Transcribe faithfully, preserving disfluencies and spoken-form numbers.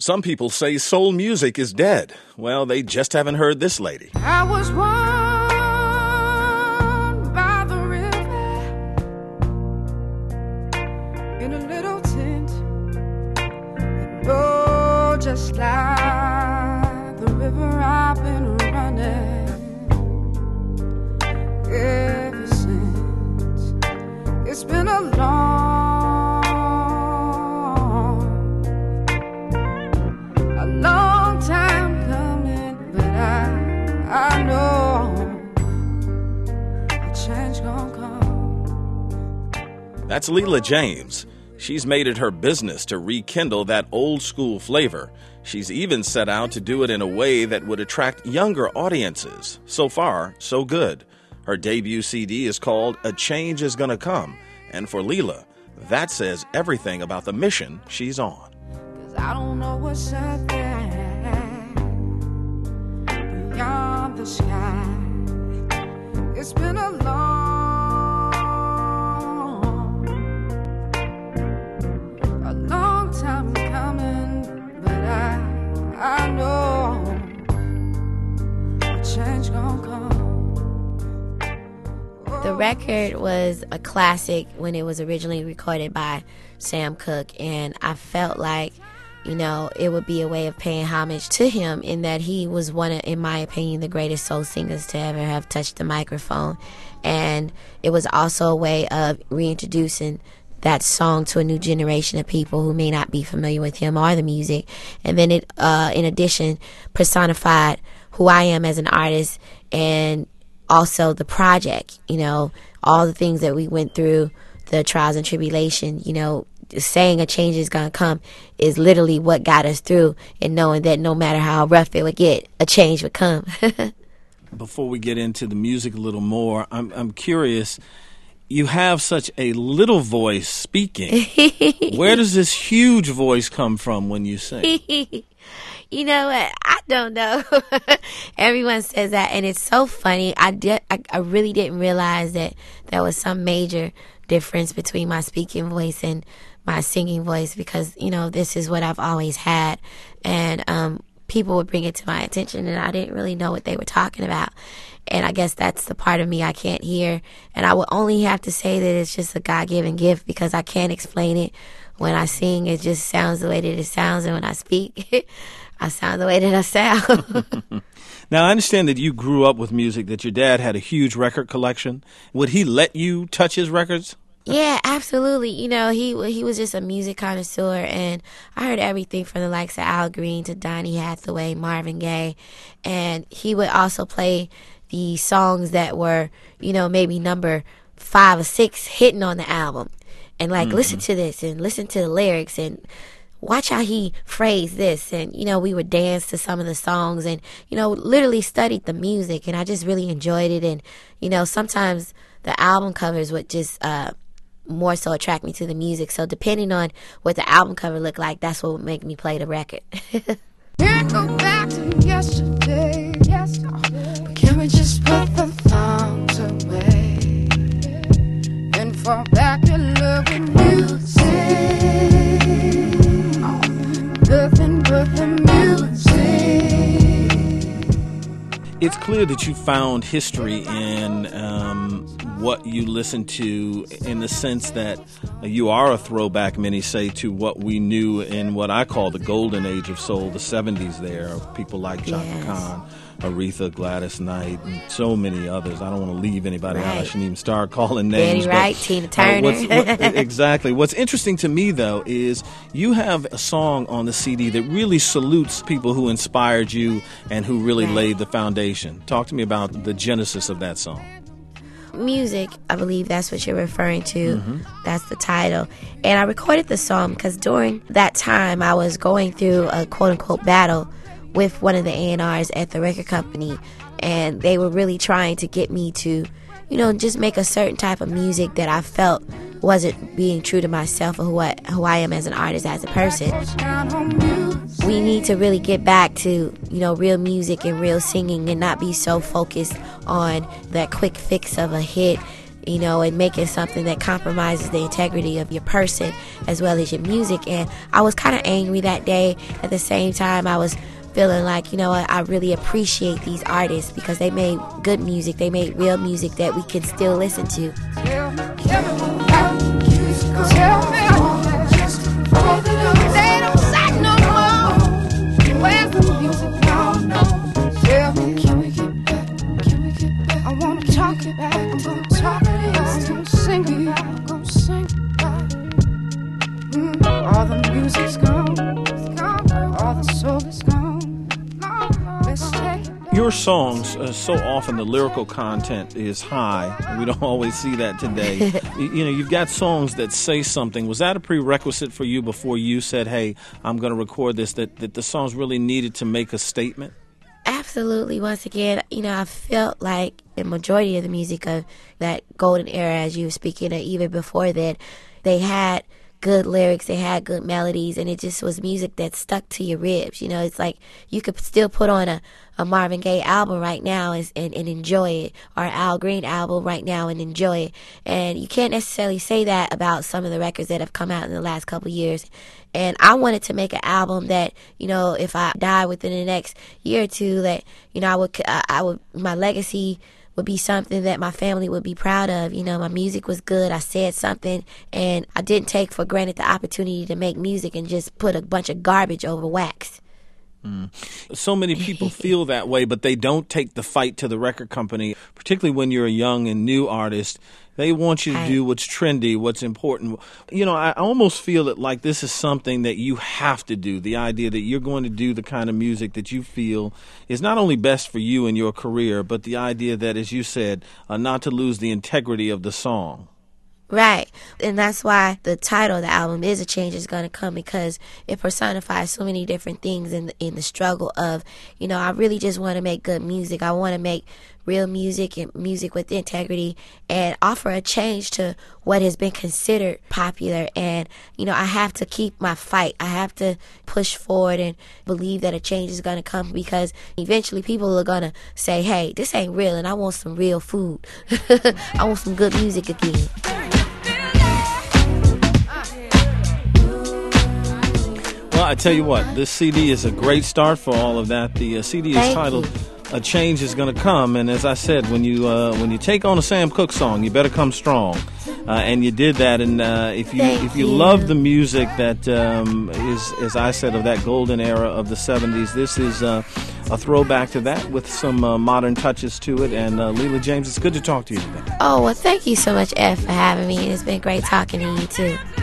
Some people say soul music is dead. Well, they just haven't heard this lady. I was born by the river in a little tent. And oh, just like the river I've been running ever since. It's been a long long time coming, but I, I know a change gonna come. That's Leela James. She's made it her business to rekindle that old school flavor. She's even set out to do it in a way that would attract younger audiences. So far, so good. Her debut C D is called A Change Is Gonna Come. And for Leela, that says everything about the mission she's on. 'Cause I don't know what's out there beyond the sky. It's been a long, a long time coming, but I, I know a change gonna come. The record was a classic when it was originally recorded by Sam Cooke, and I felt like, you know, it would be a way of paying homage to him in that he was one of, in my opinion, the greatest soul singers to ever have touched the microphone. And it was also a way of reintroducing that song to a new generation of people who may not be familiar with him or the music. And then it, uh, in addition, personified who I am as an artist and also the project, you know, all the things that we went through, the trials and tribulation, you know, saying a change is going to come is literally what got us through, and knowing that no matter how rough it would get, a change would come. Before we get into the music a little more, I'm I'm curious, you have such a little voice speaking. Where does this huge voice come from when you sing? You know what? I don't know. Everyone says that, and it's so funny. I did. I, I really didn't realize that there was some major difference between my speaking voice and my singing voice, because, you know, this is what I've always had. And um, people would bring it to my attention, and I didn't really know what they were talking about. And I guess that's the part of me I can't hear. And I would only have to say that it's just a God-given gift, because I can't explain it. When I sing, it just sounds the way that it sounds. And when I speak, I sound the way that I sound. Now, I understand that you grew up with music, that your dad had a huge record collection. Would he let you touch his records? Yeah, absolutely. You know, he he was just a music connoisseur, and I heard everything from the likes of Al Green to Donny Hathaway, Marvin Gaye, and he would also play the songs that were, you know, maybe number five or six hitting on the album, and like, mm-hmm. listen to this and listen to the lyrics and watch how he phrased this. And, you know, we would dance to some of the songs and, you know, literally studied the music, and I just really enjoyed it. And, you know, sometimes the album covers would just uh, more so attract me to the music. So depending on what the album cover looked like, that's what would make me play the record. Can't go back to yesterday, yesterday. Can we just put the thongs away and fall back in love with music? Nothing but the music. It's clear that you found history in um, what you listen to, in the sense that you are a throwback, many say, to what we knew in what I call the golden age of soul, the seventies there, of people like Chaka Yes. Khan, Aretha, Gladys Knight, and so many others. I don't want to leave anybody Right. out. I shouldn't even start calling names. Betty Wright, but, Tina Turner. Uh, what's, what, exactly. What's interesting to me, though, is you have a song on the C D that really salutes people who inspired you and who really Right. laid the foundation. Talk to me about the genesis of that song. Music, I believe that's what you're referring to. Mm-hmm. That's the title. And I recorded the song because during that time I was going through a quote-unquote battle with one of the A and Rs at the record company, and they were really trying to get me to, you know, just make a certain type of music that I felt wasn't being true to myself or who I, who I am as an artist, as a person. We need to really get back to, you know, real music and real singing, and not be so focused on that quick fix of a hit. you know, and make it something that compromises the integrity of your person as well as your music. And I was kind of angry that day. At the same time, I was feeling like, you know, I, I really appreciate these artists because they made good music. They made real music that we can still listen to. Tell me, tell me, tell me, they don't say no more. Where's the music now? Tell me, can we get back? Can we get back? I wanna talk it back. I'm gonna talk it back. I'm gonna sing it back. I'm gonna sing it back. Mm, all the music's gone. It's gone. All the soul is gone. No, let's take it back. Your songs, uh, so often the lyrical content is high. We don't always see that today. you, you know, you've got songs that say something. Was that a prerequisite for you before you said, hey, I'm going to record this, that, that the songs really needed to make a statement? Absolutely. Once again, you know, I felt like the majority of the music of that golden era, as you were speaking of, even before that, they had good lyrics, they had good melodies, and it just was music that stuck to your ribs. You know, it's like you could still put on a, a Marvin Gaye album right now and, and, and enjoy it, or an Al Green album right now and enjoy it. And you can't necessarily say that about some of the records that have come out in the last couple of years. And I wanted to make an album that, you know, if I die within the next year or two, that, you know, I would, I, I would, my legacy would be something that my family would be proud of. You know, my music was good. I said something, and I didn't take for granted the opportunity to make music and just put a bunch of garbage over wax. Mm. So many people feel that way, but they don't take the fight to the record company, particularly when you're a young and new artist. They want you to do what's trendy, what's important. You know, I almost feel it like this is something that you have to do, the idea that you're going to do the kind of music that you feel is not only best for you and your career, but the idea that, as you said, uh, not to lose the integrity of the song. Right. And that's why the title of the album is A Change Is Gonna Come, because it personifies so many different things in the, in the struggle of, you know, I really just want to make good music. I want to make real music and music with integrity and offer a change to what has been considered popular. And, you know, I have to keep my fight. I have to push forward and believe that a change is going to come, because eventually people are going to say, hey, this ain't real and I want some real food. I want some good music again. Well, I tell you what, this C D is a great start for all of that. The uh, C D is Thank titled you. A Change Is Gonna Come, and as I said, when you uh, when you take on a Sam Cooke song, you better come strong, uh, and you did that. And uh, if you Thank if you, you. love the music that um, is, as I said, of that golden era of the seventies, this is uh, a throwback to that with some uh, modern touches to it. And uh, Leela James, it's good to talk to you today. Oh, well, thank you so much, Ed, for having me. It's been great talking to you, too.